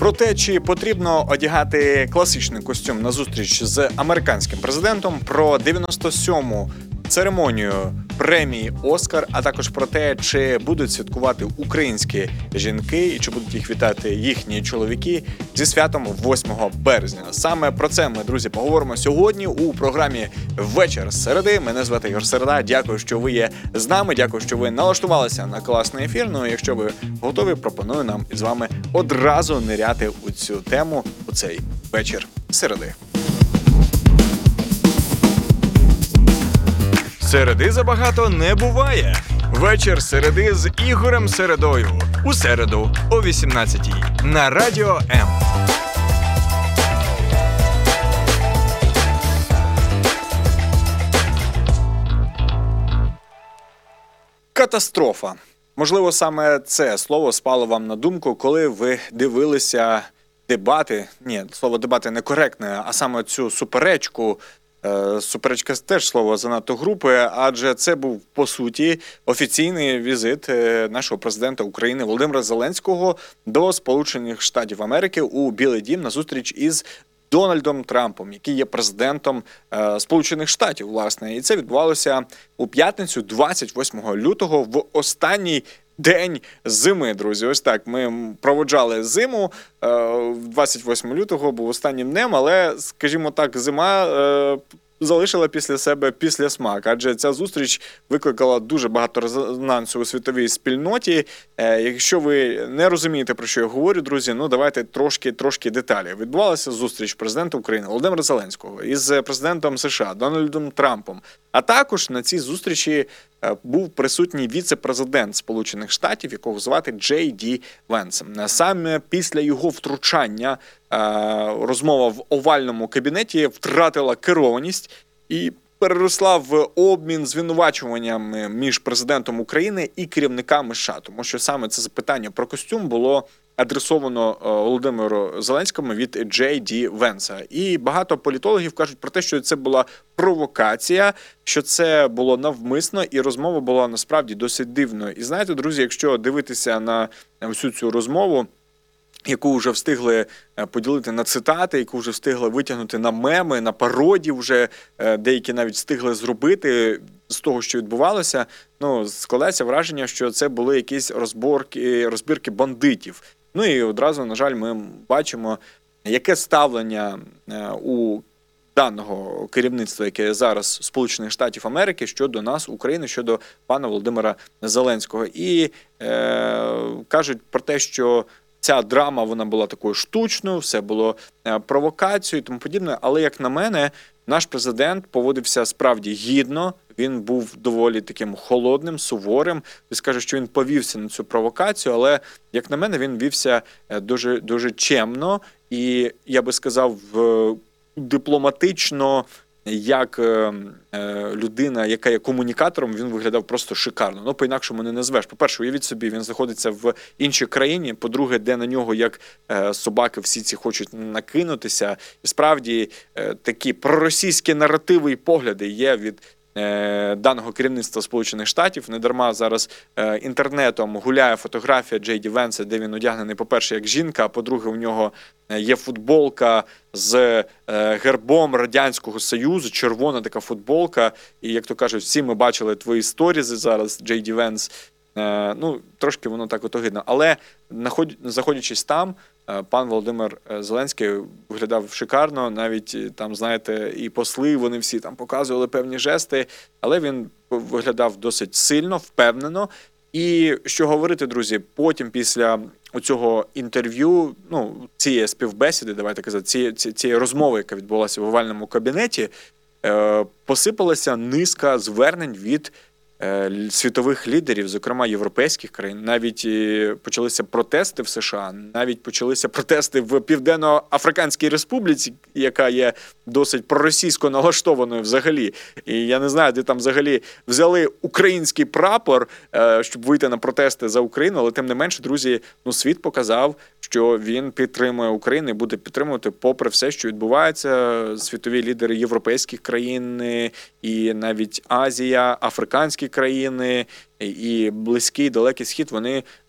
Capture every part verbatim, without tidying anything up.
Про те, чи потрібно одягати класичний костюм на зустріч з американським президентом, про дев'яносто сьому церемонію премії «Оскар», а також про те, чи будуть святкувати українські жінки і чи будуть їх вітати їхні чоловіки зі святом восьмого березня. Саме про це ми, друзі, поговоримо сьогодні у програмі «Вечір середи». Мене звати Ігор Середа. Дякую, що ви є з нами. Дякую, що ви налаштувалися на класний ефір. Ну, якщо ви готові, пропоную нам із вами одразу ниряти у цю тему, у цей вечір середи. Середи забагато не буває. Вечір середи з Ігорем Середою. У середу о вісімнадцятій на Радіо М. Катастрофа. Можливо, саме це слово спало вам на думку, коли ви дивилися дебати. Ні, слово дебати некоректне, а саме цю суперечку. Суперечка теж слово занадто групи, адже це був, по суті, офіційний візит нашого президента України Володимира Зеленського до Сполучених Штатів Америки у Білий дім на зустріч із Дональдом Трампом, який є президентом е, Сполучених Штатів, власне. І це відбувалося у п'ятницю, двадцять восьмого лютого, в останній день зими, друзі. Ось так, ми проводжали зиму, е, двадцять восьмого лютого був останнім днем, але, скажімо так, зима е, залишила після себе післясмак, адже ця зустріч викликала дуже багато резонансу у світовій спільноті. Е, якщо ви не розумієте, про що я говорю, друзі, ну давайте трошки, трошки деталі. Відбувалася зустріч президента України Володимира Зеленського із президентом США Дональдом Трампом. А також на цій зустрічі був присутній віце-президент Сполучених Штатів, якого звати Джей Ді Венс. Саме після його втручання розмова в овальному кабінеті втратила керованість і переросла в обмін звинувачуваннями між президентом України і керівниками США. Тому що саме це запитання про костюм було адресовано Володимиру Зеленському від Джей Ді Венса. І багато політологів кажуть про те, що це була провокація, що це було навмисно, і розмова була насправді досить дивною. І знаєте, друзі, якщо дивитися на всю цю розмову, яку вже встигли поділити на цитати, яку вже встигли витягнути на меми, на пародії вже, деякі навіть встигли зробити з того, що відбувалося, ну, складається враження, що це були якісь розборки, розбірки бандитів. Ну і одразу, на жаль, ми бачимо, яке ставлення у даного керівництва, яке зараз Сполучених Штатів Америки, щодо нас, України, щодо пана Володимира Зеленського. І е, кажуть про те, що ця драма, вона була такою штучною, все було провокацією і тому подібне. Але, як на мене, наш президент поводився справді гідно, він був доволі таким холодним, суворим. Він скаже, що він повівся на цю провокацію, але, як на мене, він вівся дуже, дуже чемно і, я би сказав, дипломатично, як е, людина, яка є комунікатором, він виглядав просто шикарно. Ну, по-інакшому не назвеш. По-перше, уявіть собі, він знаходиться в іншій країні. По-друге, де на нього, як е, собаки, всі ці хочуть накинутися. І справді, е, такі проросійські наративи і погляди є від е, даного керівництва Сполучених Штатів. Недарма зараз е, інтернетом гуляє фотографія Джей Ді Венса, де він одягнений, по-перше, як жінка, а по-друге, у нього є футболка з е, гербом Радянського Союзу, червона така футболка. І, як то кажуть, всі ми бачили твої сторізи зараз, Джей Ді Венс. Е, ну, трошки воно так от огидно. Але, знаходячись там, е, пан Володимир Зеленський виглядав шикарно. Навіть там, знаєте, і посли, вони всі там показували певні жести. Але він виглядав досить сильно, впевнено. І що говорити, друзі, потім після оцього інтерв'ю, ну, цієї співбесіди, давайте казати, цієї, цієї розмови, яка відбулася в овальному кабінеті, е, посипалася низка звернень від е, світових лідерів, зокрема європейських країн. Навіть е, почалися протести в США, навіть почалися протести в Південно-Африканській Республіці, яка є досить проросійсько налаштованою взагалі. І я не знаю, де там взагалі взяли український прапор, е, щоб вийти на протести за Україну, але тим не менше, друзі, ну, світ показав, що він підтримує Україну і буде підтримувати попри все, що відбувається. Світові лідери європейських країн і навіть Азія, африканські країни і Близький, Далекий Схід, вони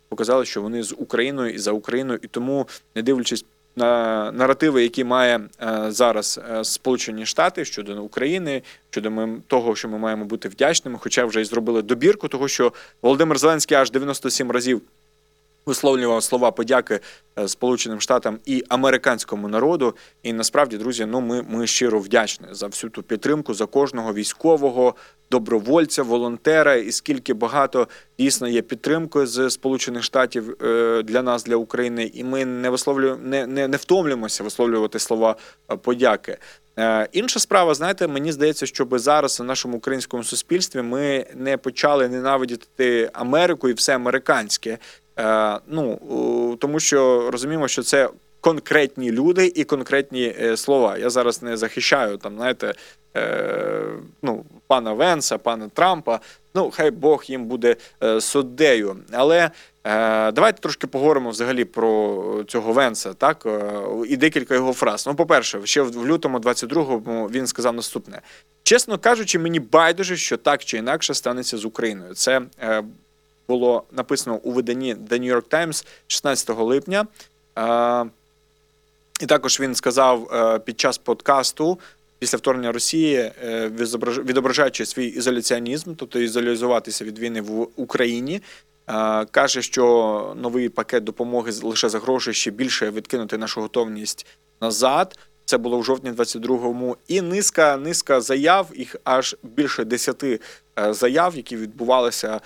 показали, що вони з Україною і за Україною, і тому, не дивлячись на наративи, які має е, зараз е, Сполучені Штати щодо України, щодо ми, того, що ми маємо бути вдячними, хоча вже й зробили добірку того, що Володимир Зеленський аж дев'яносто сім разів висловлював слова подяки Сполученим Штатам і американському народу. І насправді, друзі, ну ми, ми щиро вдячні за всю ту підтримку, за кожного військового, добровольця, волонтера, і скільки багато дійсно є підтримки з Сполучених Штатів для нас, для України, і ми не висловлюємо, не, не, не втомлюємося висловлювати слова подяки. Інша справа, знаєте, мені здається, щоб зараз у нашому українському суспільстві ми не почали ненавидіти Америку і все американське. Ну, тому що розуміємо, що це конкретні люди і конкретні слова. Я зараз не захищаю, там, знаєте, ну, пана Венса, пана Трампа. Ну, хай Бог їм буде суддею. Але давайте трошки поговоримо взагалі про цього Венса, так, і декілька його фраз. Ну, по-перше, ще в лютому двадцять другому він сказав наступне. Чесно кажучи, мені байдуже, що так чи інакше станеться з Україною. Це було написано у виданні The New York Times шістнадцятого липня. І також він сказав під час подкасту після вторгнення Росії, відображаючи свій ізоляціонізм, тобто ізолізуватися від війни в Україні, каже, що новий пакет допомоги лише загрожує ще більше відкинути нашу готовність назад. Це було в жовтні двадцять другому. І низка, низка заяв, їх аж більше десяти заяв, які відбувалися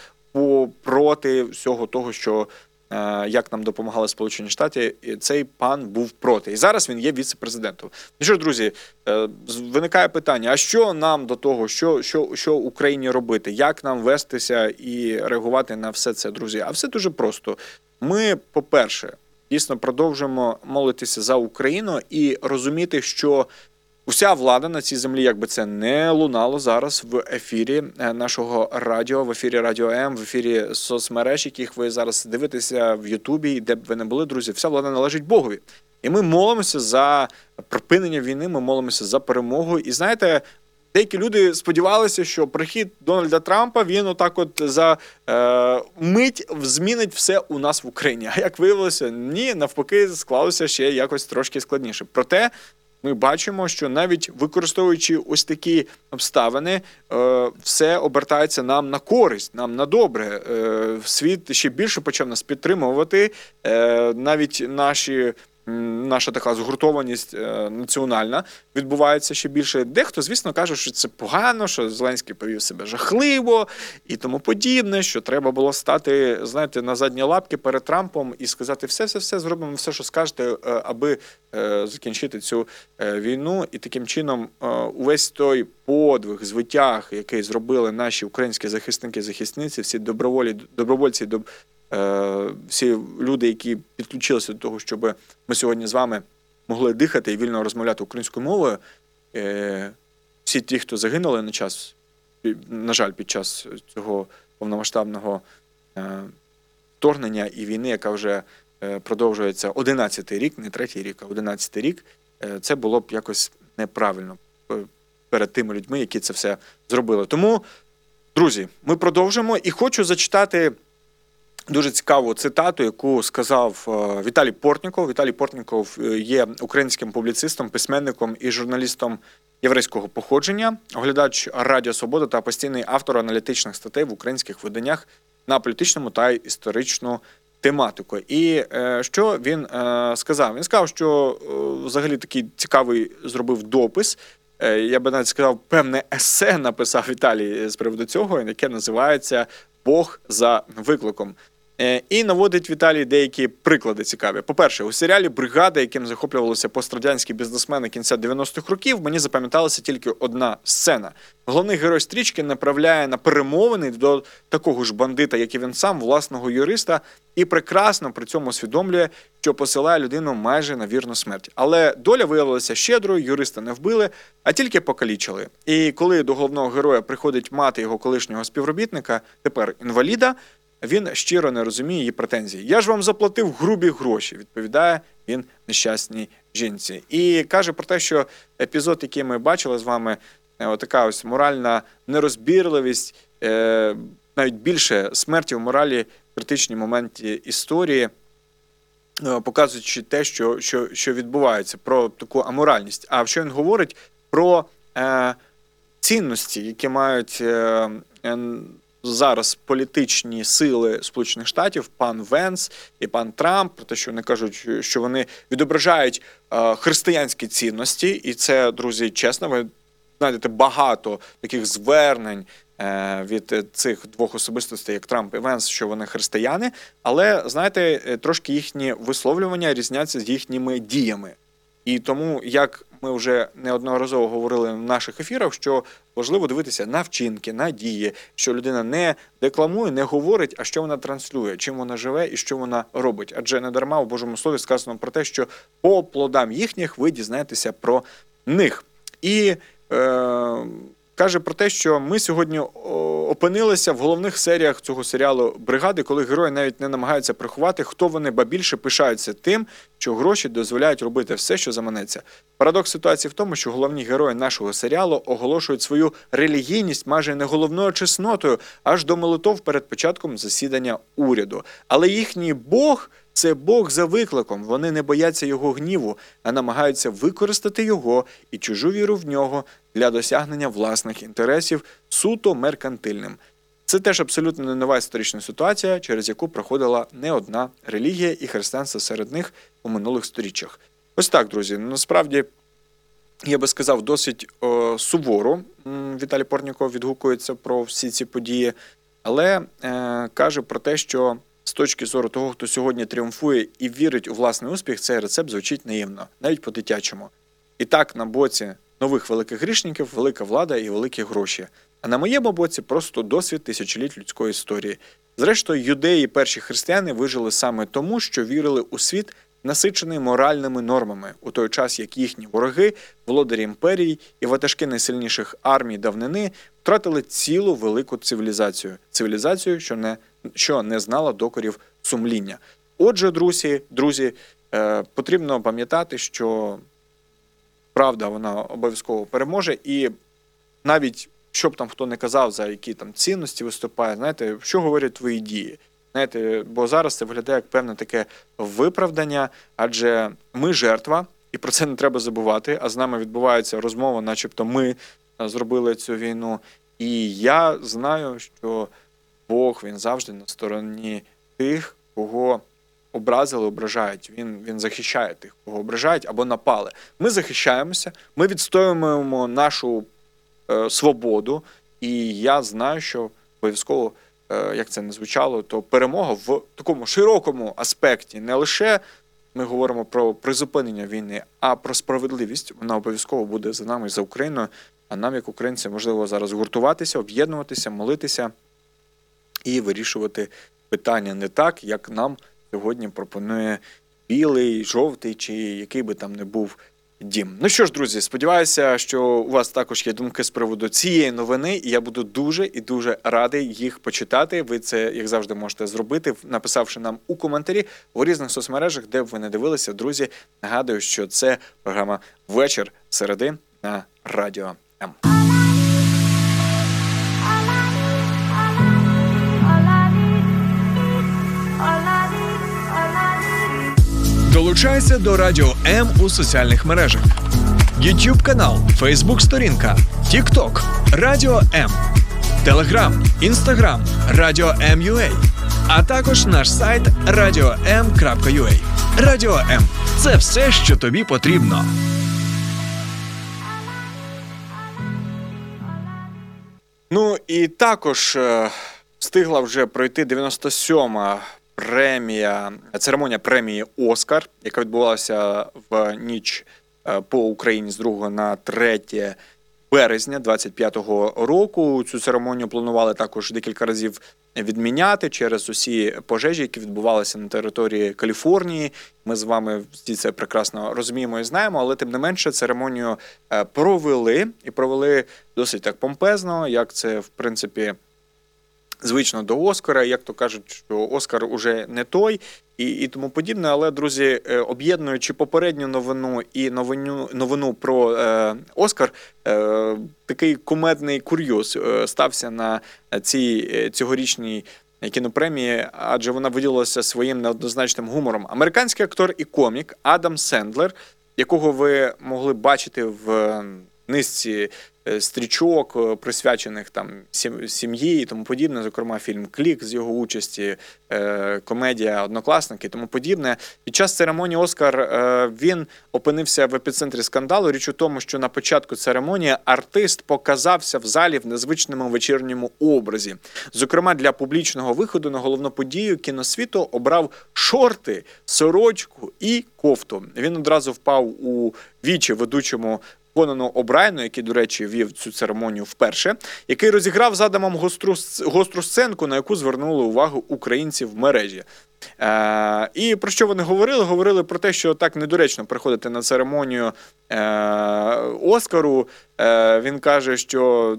проти всього того, що як нам допомагали Сполучені Штати, і цей пан був проти. І зараз він є віце-президентом. Ну що ж, друзі, виникає питання, а що нам до того, що, що, що Україні робити, як нам вестися і реагувати на все це, друзі? А все дуже просто. Ми, по-перше, дійсно продовжуємо молитися за Україну і розуміти, що уся влада на цій землі, якби це не лунало зараз в ефірі нашого радіо, в ефірі Радіо М, в ефірі соцмереж, яких ви зараз дивитеся в Ютубі, де б ви не були, друзі, вся влада належить Богові. І ми молимося за припинення війни, ми молимося за перемогу. І знаєте, деякі люди сподівалися, що прихід Дональда Трампа, він отак от за е, мить змінить все у нас в Україні. А як виявилося, ні, навпаки, склалося ще якось трошки складніше. Проте ми бачимо, що навіть використовуючи ось такі обставини, все обертається нам на користь, нам на добре. Світ ще більше почав нас підтримувати, навіть наші наша така згуртованість національна відбувається ще більше. Дехто, звісно, каже, що це погано, що Зеленський повів себе жахливо і тому подібне, що треба було стати, знаєте, на задні лапки перед Трампом і сказати все-все-все, зробимо все, що скажете, аби закінчити цю війну. І таким чином увесь той подвиг, звитяг, який зробили наші українські захисники, захисниці, всі доброволі, добровольці, доб... всі люди, які підключилися до того, щоб ми сьогодні з вами могли дихати і вільно розмовляти українською мовою, всі ті, хто загинули на час, на жаль, під час цього повномасштабного вторгнення і війни, яка вже продовжується одинадцятий рік, не третій рік, а одинадцятий рік, це було б якось неправильно перед тими людьми, які це все зробили. Тому, друзі, ми продовжимо і хочу зачитати дуже цікаву цитату, яку сказав Віталій Портніков. Віталій Портніков є українським публіцистом, письменником і журналістом єврейського походження, оглядач Радіо Свобода та постійний автор аналітичних статей в українських виданнях на політичному та історичну тематику. І е, що він е, сказав? Він сказав, що е, взагалі такий цікавий зробив допис, е, я би навіть сказав, певне есе написав Віталій з приводу цього, яке називається «Бог за викликом». І наводить Віталій деякі приклади цікаві. По-перше, у серіалі «Бригада», яким захоплювалися пострадянські бізнесмени кінця дев'яностих років, мені запам'яталася тільки одна сцена. Головний герой стрічки направляє на перемовини до такого ж бандита, як і він сам, власного юриста, і прекрасно при цьому усвідомлює, що посилає людину майже на вірну смерть. Але доля виявилася щедрою, юриста не вбили, а тільки покалічили. І коли до головного героя приходить мати його колишнього співробітника, тепер інваліда, він щиро не розуміє її претензій. «Я ж вам заплатив грубі гроші», відповідає він нещасній жінці. І каже про те, що епізод, який ми бачили з вами, така ось моральна нерозбірливість, навіть більше смерті в моралі критичні моменти історії, показуючи те, що, що, що відбувається, про таку аморальність. А що він говорить? Про е, цінності, які мають е, е, зараз політичні сили Сполучених Штатів, пан Венс і пан Трамп, про те, що вони кажуть, що вони відображають е, християнські цінності, і це, друзі, чесно, ви знайдете багато таких звернень е, від цих двох особистостей, як Трамп і Венс, що вони християни, але, знаєте, трошки їхні висловлювання різняться з їхніми діями. І тому, як ми вже неодноразово говорили в наших ефірах, що важливо дивитися на вчинки, на дії, що людина не декламує, не говорить, а що вона транслює, чим вона живе і що вона робить. Адже не дарма у Божому Слові сказано про те, що по плодам їхніх ви дізнаєтеся про них. І е, каже про те, що ми сьогодні опинилися в головних серіях цього серіалу «Бригади», коли герої навіть не намагаються приховати, хто вони, ба більше пишаються тим, що гроші дозволяють робити все, що заманеться. Парадокс ситуації в тому, що головні герої нашого серіалу оголошують свою релігійність майже не головною чеснотою, аж до молитов перед початком засідання уряду. Але їхній Бог – це Бог за викликом, вони не бояться його гніву, а намагаються використати його і чужу віру в нього для досягнення власних інтересів суто меркантильним. Це теж абсолютно не нова історична ситуація, через яку проходила не одна релігія і християнство серед них у минулих сторіччях. Ось так, друзі, насправді, я би сказав, досить о, суворо Віталій Портніков відгукується про всі ці події, але е, каже про те, що з точки зору того, хто сьогодні тріумфує і вірить у власний успіх, цей рецепт звучить наївно, навіть по-дитячому. І так, на боці нових великих грішників велика влада і великі гроші. А на моєму боці просто досвід тисячоліть людської історії. Зрештою, юдеї і перші християни вижили саме тому, що вірили у світ, насичений моральними нормами, у той час, як їхні вороги, володарі імперії і ватажки найсильніших армій давнини втратили цілу велику цивілізацію. Цивілізацію, що не, що не знала докорів сумління. Отже, друзі, друзі, е, потрібно пам'ятати, що правда, вона обов'язково переможе, і навіть, що б там хто не казав, за які там цінності виступає, знаєте, що говорять твої дії. Знаєте, бо зараз це виглядає як певне таке виправдання, адже ми жертва, і про це не треба забувати, а з нами відбувається розмова, начебто ми зробили цю війну. І я знаю, що Бог, він завжди на стороні тих, кого образили, ображають. Він, він захищає тих, кого ображають або напали. Ми захищаємося, ми відстоюємо нашу е, свободу, і я знаю, що обов'язково, е, як це не звучало, то перемога в такому широкому аспекті, не лише ми говоримо про призупинення війни, а про справедливість, вона обов'язково буде за нами, за Україною, а нам, як українцям, можливо зараз гуртуватися, об'єднуватися, молитися і вирішувати питання не так, як нам сьогодні пропонує білий, жовтий чи який би там не був дім. Ну що ж, друзі, сподіваюся, що у вас також є думки з приводу цієї новини, і я буду дуже і дуже радий їх почитати. Ви це, як завжди, можете зробити, написавши нам у коментарі в різних соцмережах, де б ви не дивилися. Друзі, нагадую, що це програма «Вечір середи» на Радіо М. Долучайся до Радіо М у соціальних мережах. YouTube канал, Facebook сторінка, TikTok, Радіо М, Telegram, Instagram, Радіо М.ua, а також наш сайт радіо ем крапка ю а. Радіо М – це все, що тобі потрібно. Ну і також е, встигла вже пройти дев'яносто сьома премія, церемонія премії «Оскар», яка відбувалася в ніч по Україні з другого на третє березня двадцять п'ятого року. Цю церемонію планували також декілька разів відміняти через усі пожежі, які відбувалися на території Каліфорнії. Ми з вами всі це прекрасно розуміємо і знаємо, але тим не менше церемонію провели, і провели досить так помпезно, як це, в принципі, звично до Оскара, як то кажуть, що Оскар уже не той і, і тому подібне. Але, друзі, об'єднуючи попередню новину і новину, новину про е, Оскар, е, такий кумедний курйоз е, стався на цій цьогорічній кінопремії, адже вона виділилася своїм неоднозначним гумором. Американський актор і комік Адам Сендлер, якого ви могли бачити в низці стрічок, присвячених там сім'ї і тому подібне, зокрема фільм «Клік» з його участі, комедія «Однокласники» і тому подібне. Під час церемонії «Оскар» він опинився в епіцентрі скандалу. Річ у тому, що на початку церемонії артист показався в залі в незвичному вечірньому образі. Зокрема, для публічного виходу на головну подію кіносвіту обрав шорти, сорочку і кофту. Він одразу впав у вічі ведучому Конану О'Брайену, який, до речі, вів цю церемонію вперше, який розіграв з Адамом гостру, гостру сценку, на яку звернули увагу українці в мережі. Е, і про що вони говорили? Говорили про те, що так недоречно приходити на церемонію е, Оскару. Е, він каже, що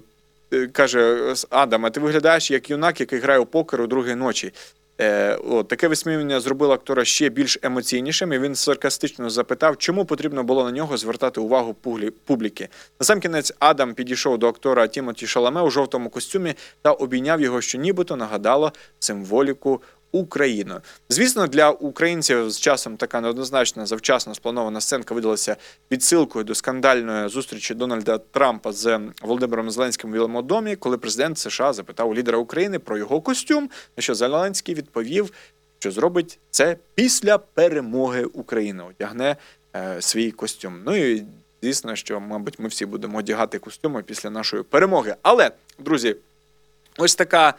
каже: Адам, а ти виглядаєш як юнак, який грає у покер у другій ночі. Е, о, таке висміювання зробило актора ще більш емоційнішим, і він саркастично запитав, чому потрібно було на нього звертати увагу публіки. Насамкінець Адам підійшов до актора Тімоті Шаламе у жовтому костюмі та обійняв його, що нібито нагадало символіку Україну. Звісно, для українців з часом така неоднозначна, завчасно спланована сценка видалася відсилкою до скандальної зустрічі Дональда Трампа з Володимиром Зеленським у Білому домі, коли президент США запитав у лідера України про його костюм, на що Зеленський відповів, що зробить це після перемоги України, одягне е, свій костюм. Ну і звісно, що, мабуть, ми всі будемо одягати костюми після нашої перемоги. Але, друзі, ось така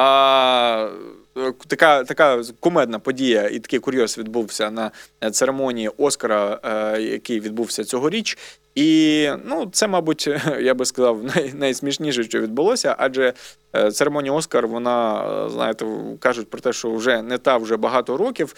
А, така, така кумедна подія і такий курйоз відбувся на церемонії Оскара, який відбувся цьогоріч. І, ну, це, мабуть, я би сказав, най, найсмішніше, що відбулося, адже церемонія Оскар, вона, знаєте, кажуть про те, що вже не та вже багато років.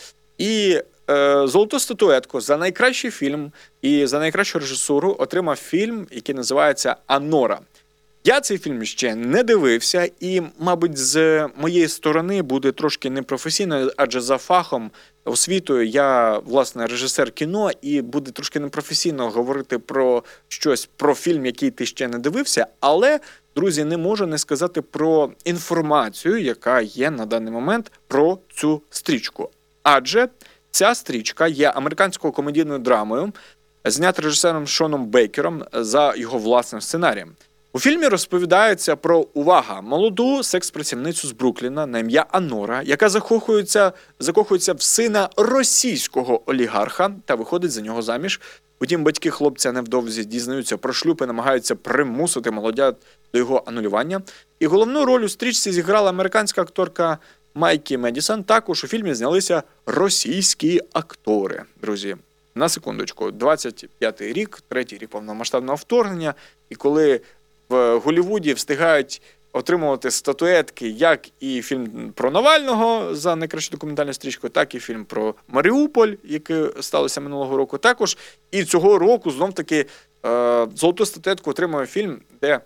І е, золоту статуетку за найкращий фільм і за найкращу режисуру отримав фільм, який називається «Анора». Я цей фільм ще не дивився, і, мабуть, з моєї сторони буде трошки непрофесійно, адже за фахом, освітою я, власне, режисер кіно, і буде трошки непрофесійно говорити про щось, про фільм, який ти ще не дивився, але, друзі, не можу не сказати про інформацію, яка є на даний момент про цю стрічку. Адже ця стрічка є американською комедійною драмою, знята режисером Шоном Бейкером за його власним сценарієм. У фільмі розповідається про, увага, молоду секс-працівницю з Брукліна на ім'я Анора, яка закохується, закохується в сина російського олігарха та виходить за нього заміж. Утім, батьки хлопця невдовзі дізнаються про шлюб і намагаються примусити молодят до його анулювання. І головну роль у стрічці зіграла американська акторка Майкі Медісон. Також у фільмі знялися російські актори, друзі. На секундочку, двадцять п'ятий рік, третій рік повномасштабного вторгнення, і коли в Голлівуді встигають отримувати статуетки як і фільм про Навального за найкращу документальну стрічку, так і фільм про Маріуполь, який сталося минулого року. Також і цього року знов-таки е, золоту статуетку отримує фільм, де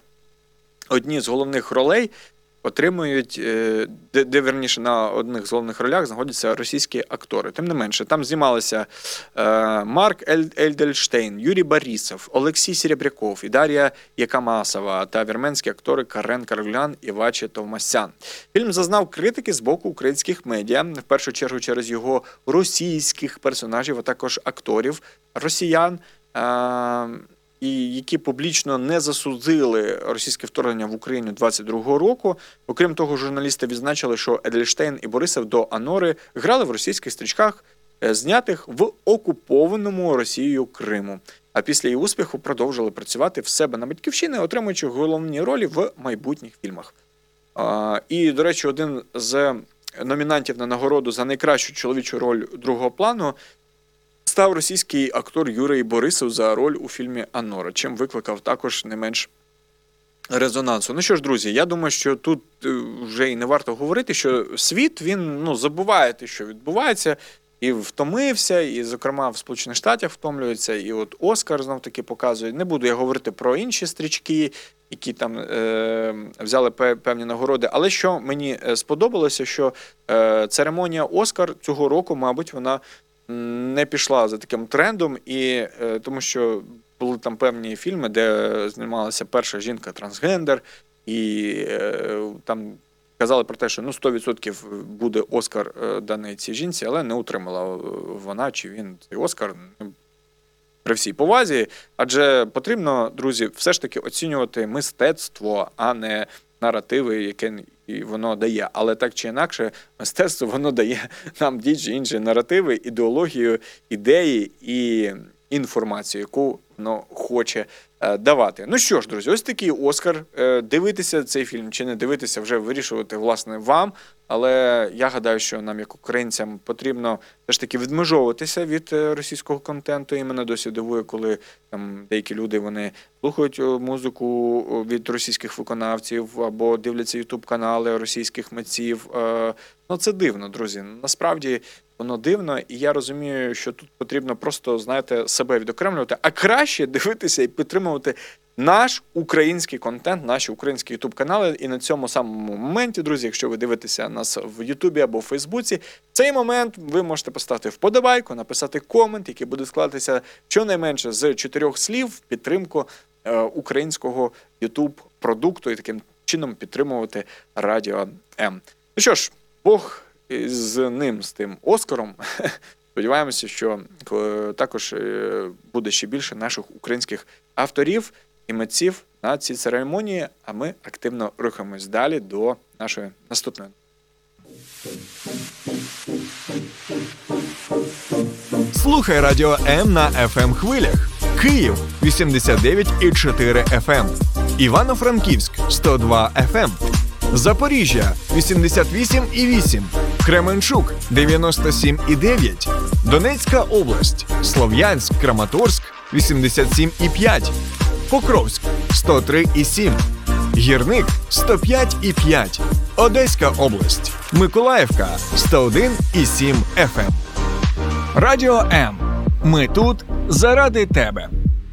одні з головних ролей отримують, де, де, верніше, на одних з головних ролях знаходяться російські актори. Тим не менше, там знімалися е, Марк Ель, Ельдельштейн, Юрій Борисов, Олексій Серебряков і Дар'я Якамасова та вірменські актори Карен Каргулян і Ваче Товмасян. Фільм зазнав критики з боку українських медіа, в першу чергу через його російських персонажів, а також акторів росіян, е, і які публічно не засудили російське вторгнення в Україну двадцять другого року. Окрім того, журналісти відзначили, що Ельдельштейн і Борисов до Анори грали в російських стрічках, знятих в окупованому Росією Криму. А після її успіху продовжили працювати в себе на батьківщині, отримуючи головні ролі в майбутніх фільмах. І, до речі, один з номінантів на нагороду за найкращу чоловічу роль другого плану став російський актор Юрій Борисов за роль у фільмі «Анора», чим викликав також не менш резонансу. Ну що ж, друзі, я думаю, що тут вже і не варто говорити, що світ, він, ну, забуває те, що відбувається, і втомився, і, зокрема, в Сполучених Штатах втомлюється, і от Оскар знов-таки показує. Не буду я говорити про інші стрічки, які там е, взяли певні нагороди. Але що мені сподобалося, що е, церемонія Оскар цього року, мабуть, вона не пішла за таким трендом, і е, тому що були там певні фільми, де знімалася перша жінка-трансгендер, і е, там казали про те, що ну сто відсотків буде Оскар е, даний цій жінці, але не отримала вона чи він цей Оскар. При всій повазі, адже потрібно, друзі, все ж таки оцінювати мистецтво, а не наративи, яке воно дає. Але так чи інакше, мистецтво воно дає нам ті чи інші наративи, ідеологію, ідеї і інформацію, яку воно хоче е, давати. Ну що ж, друзі, ось такий Оскар. Е, дивитися цей фільм чи не дивитися, вже вирішувати, власне, вам. Але я гадаю, що нам, як українцям, потрібно все ж таки відмежовуватися від російського контенту. І мене досі дивує, коли там деякі люди, вони слухають музику від російських виконавців або дивляться ютуб-канали російських митців. Е, ну, це дивно, друзі. Насправді, воно дивно, і я розумію, що тут потрібно просто, знаєте, себе відокремлювати, а краще дивитися і підтримувати наш український контент, наші українські ютуб-канали. І на цьому самому моменті, друзі, якщо ви дивитеся нас в Ютубі або в Фейсбуці, в цей момент ви можете поставити вподобайку, написати комент, який буде складатися щонайменше з чотирьох слів в підтримку е, українського ютуб-продукту і таким чином підтримувати Радіо М. Ну що ж, Бог з ним, з тим Оскаром. Сподіваємося, що також буде ще більше наших українських авторів і митців на цій церемонії, а ми активно рухаємось далі до нашої наступної. Слухай Радіо М на еф ем хвилях. Київ вісімдесят дев'ять і чотири еф ем, Івано-Франківськ сто два еф ем, Запоріжжя вісімдесят вісім і вісім, Кременчук дев'яносто сім і дев'ять, Донецька область, Слов'янськ, Краматорськ вісімдесят сім і п'ять, Покровськ сто три і сім, Гірник сто п'ять і п'ять, Одеська область, Миколаївка сто один і сім еф ем. Радіо М. Ми тут заради тебе.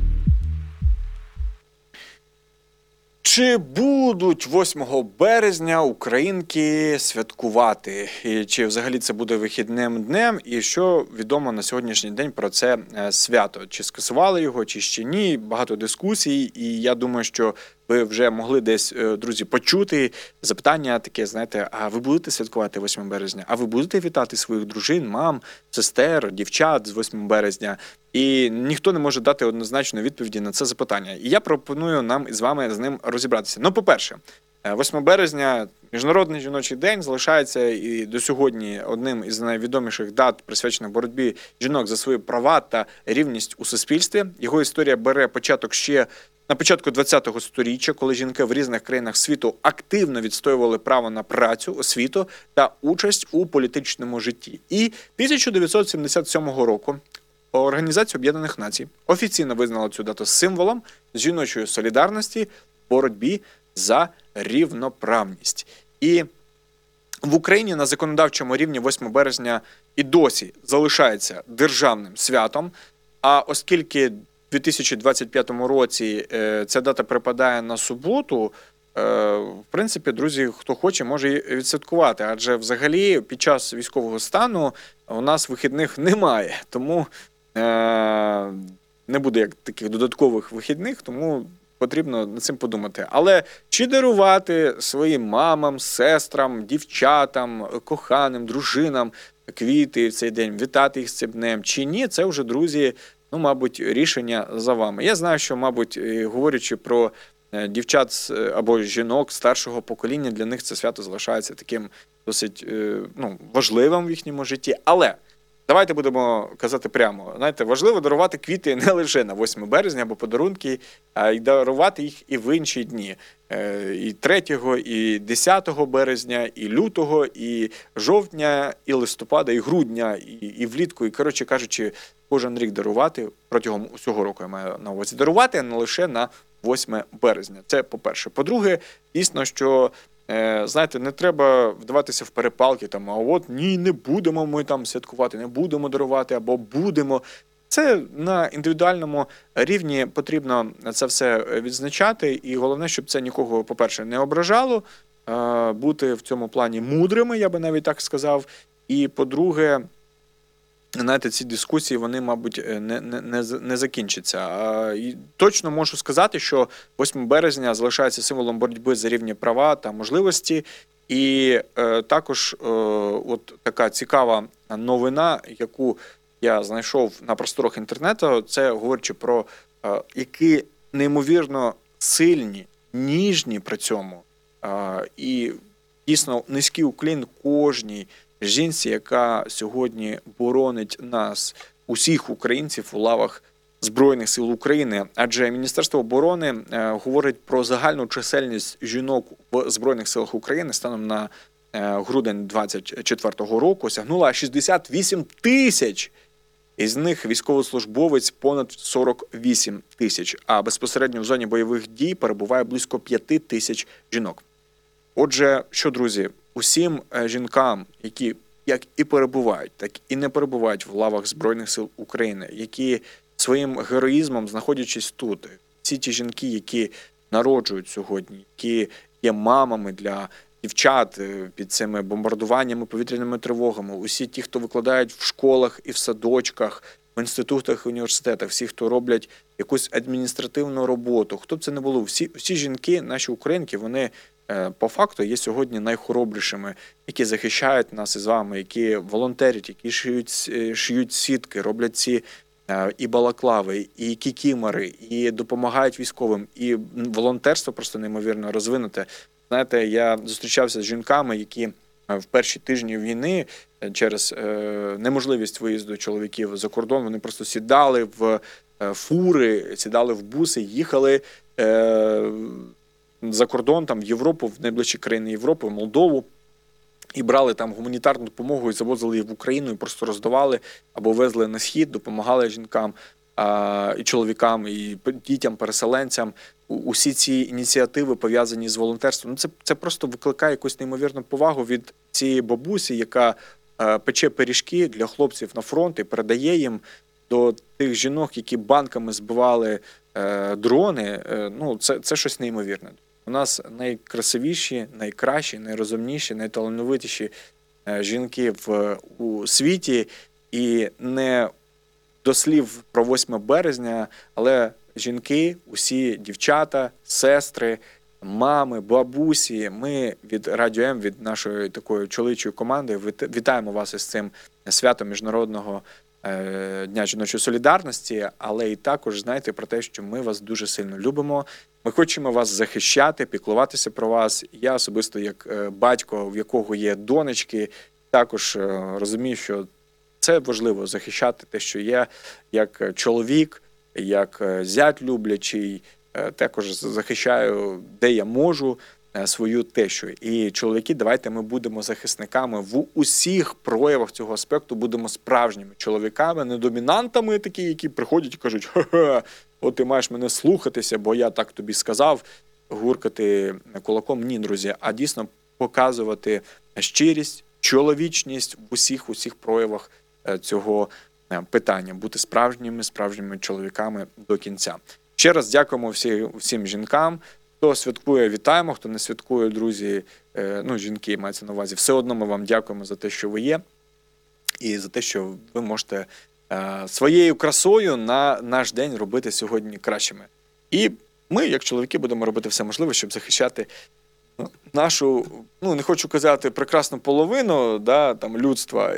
Чи будуть восьмого березня українки святкувати? І чи взагалі це буде вихідним днем? І що відомо на сьогоднішній день про це свято? Чи скасували його, чи ще ні? Багато дискусій. І я думаю, що ви вже могли десь, друзі, почути запитання таке, знаєте, а ви будете святкувати восьмого березня? А ви будете вітати своїх дружин, мам, сестер, дівчат з восьмого березня? І ніхто не може дати однозначної відповіді на це запитання. І я пропоную нам із вами з ним розібратися. Ну, по-перше, восьмого березня, Міжнародний жіночий день, залишається і до сьогодні одним із найвідоміших дат, присвячених боротьбі жінок за свої права та рівність у суспільстві. Його історія бере початок ще на початку ХХ сторіччя, коли жінки в різних країнах світу активно відстоювали право на працю, освіту та участь у політичному житті. І тисяча дев'ятсот сімдесят сьомого року Організація Об'єднаних Націй офіційно визнала цю дату символом жіночої солідарності в боротьбі за рівноправність. І в Україні на законодавчому рівні восьмого березня і досі залишається державним святом, а оскільки в дві тисячі двадцять п'ятому році ця дата припадає на суботу, в принципі, друзі, хто хоче, може і відсвяткувати, адже взагалі під час військового стану у нас вихідних немає, тому не буде як таких додаткових вихідних, тому потрібно над цим подумати. Але чи дарувати своїм мамам, сестрам, дівчатам, коханим, дружинам квіти в цей день, вітати їх з цим днем, чи ні, це вже, друзі, ну, мабуть, рішення за вами. Я знаю, що, мабуть, говорячи про дівчат або жінок старшого покоління, для них це свято залишається таким досить, ну, важливим в їхньому житті. Але давайте будемо казати прямо. Знаєте, важливо дарувати квіти не лише на восьмого березня або подарунки, а й дарувати їх і в інші дні. І третього, і десятого березня, і лютого, і жовтня, і листопада, і грудня, і, і влітку. І, коротше кажучи, кожен рік дарувати, протягом усього року я маю на увазі, дарувати, а не лише на восьмого березня. Це по-перше. По-друге, дійсно, що знаєте, не треба вдаватися в перепалки, там, а от ні, не будемо ми там святкувати, не будемо дарувати, або будемо. Це на індивідуальному рівні потрібно це все відзначати, і головне, щоб це нікого, по-перше, не ображало, бути в цьому плані мудрими, я би навіть так сказав, і, по-друге, знаєте, ці дискусії, вони, мабуть, не, не, не, не закінчаться. А, і точно можу сказати, що восьмого березня залишається символом боротьби за рівні права та можливості. І е, також е, от така цікава новина, яку я знайшов на просторах інтернету, це говорячи про е, які неймовірно сильні, ніжні при цьому. Е, і дійсно низький уклін кожній жінці, яка сьогодні боронить нас, усіх українців у лавах Збройних сил України. Адже Міністерство оборони е, говорить про загальну чисельність жінок в Збройних силах України станом на е, грудень двадцять четвертого року сягнула шістдесят вісім тисяч. Із них військовослужбовець понад сорок вісім тисяч, а безпосередньо в зоні бойових дій перебуває близько п'яти тисяч жінок. Отже, що, друзі, усім жінкам, які як і перебувають, так і не перебувають в лавах Збройних сил України, які своїм героїзмом, знаходячись тут, всі ті жінки, які народжують сьогодні, які є мамами для дівчат під цими бомбардуваннями, повітряними тривогами, усі ті, хто викладають в школах і в садочках, в інститутах і університетах, всі, хто роблять якусь адміністративну роботу, хто б це не було, всі, всі жінки, наші українки, вони по факту є сьогодні найхоробрішими, які захищають нас із вами, які волонтерять, які шиють, шиють сітки, роблять ці і балаклави, і кікімори, і допомагають військовим, і волонтерство просто неймовірно розвинуте. Знаєте, я зустрічався з жінками, які в перші тижні війни через неможливість виїзду чоловіків за кордон, вони просто сідали в фури, сідали в буси, їхали за кордон, там, в Європу, в найближчі країни Європи, в Молдову, і брали там гуманітарну допомогу і завозили її в Україну, і просто роздавали або везли на схід, допомагали жінкам, а, і чоловікам, і дітям, переселенцям. Усі ці ініціативи пов'язані з волонтерством. Ну, це, це просто викликає якусь неймовірну повагу від цієї бабусі, яка а, пече пиріжки для хлопців на фронт і передає їм до тих жінок, які банками збивали е, дрони. Е, ну, це, це щось неймовірне. У нас найкрасивіші, найкращі, найрозумніші, найталановитіші жінки в, у світі. І не до слів про восьме березня, але жінки, усі дівчата, сестри, мами, бабусі, ми від Радіо М, від нашої такої чоловічої команди вітаємо вас із цим святом Міжнародного Дня жіночої солідарності, але і також знайте про те, що ми вас дуже сильно любимо. Ми хочемо вас захищати, піклуватися про вас. Я особисто, як батько, в якого є донечки, також розумію, що це важливо захищати те, що є, як чоловік, як зять люблячий, також захищаю, де я можу, свою тещу. І чоловіки, давайте ми будемо захисниками в усіх проявах цього аспекту, будемо справжніми чоловіками, не домінантами такі, які приходять і кажуть: ха-ха, от ти маєш мене слухатися, бо я так тобі сказав, гуркати кулаком. Ні, друзі, а дійсно показувати щирість, чоловічність в усіх, усіх проявах цього питання, бути справжніми, справжніми чоловіками до кінця. Ще раз дякуємо всі, всім жінкам. Хто святкує, вітаємо, хто не святкує, друзі, ну, жінки мається на увазі, все одно ми вам дякуємо за те, що ви є, і за те, що ви можете своєю красою на наш день робити сьогодні кращими. І ми, як чоловіки, будемо робити все можливе, щоб захищати нашу, ну, не хочу казати, прекрасну половину, да, там, людства,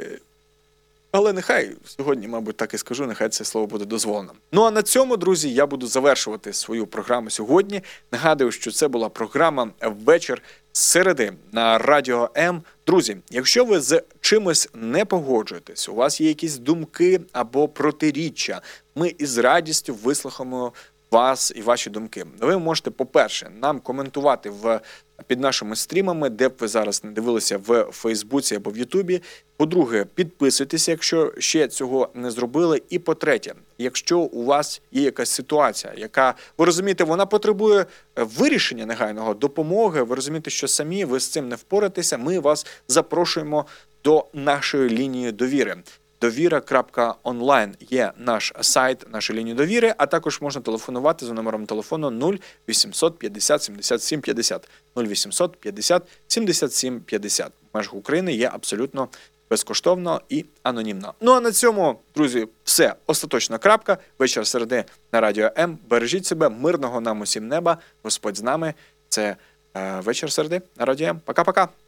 але нехай сьогодні, мабуть, так і скажу, нехай це слово буде дозволено. Ну а на цьому, друзі, я буду завершувати свою програму сьогодні. Нагадую, що це була програма «Вечір середи» на Радіо М. Друзі, якщо ви з чимось не погоджуєтесь, у вас є якісь думки або протиріччя, ми із радістю вислухаємо вас і ваші думки. Ви можете, по-перше, нам коментувати в під нашими стрімами, де б ви зараз не дивилися, в Фейсбуці або в Ютубі. По-друге, підписуйтеся, якщо ще цього не зробили. І по-третє, якщо у вас є якась ситуація, яка, ви розумієте, вона потребує вирішення негайного, допомоги, ви розумієте, що самі ви з цим не впораєтеся, ми вас запрошуємо до нашої лінії довіри. довіра крапка онлайн є наш сайт, наша лінія довіри, а також можна телефонувати за номером телефону нуль вісімсот п'ятдесят сімдесят сім п'ятдесят. нуль вісімсот п'ятдесят сімдесят сім п'ятдесят. В межах України є абсолютно безкоштовно і анонімно. Ну а на цьому, друзі, все. Остаточна крапка. Вечір середи на Радіо М. Бережіть себе, мирного нам усім неба. Господь з нами. Це е, вечір середи на Радіо М. Пока-пока.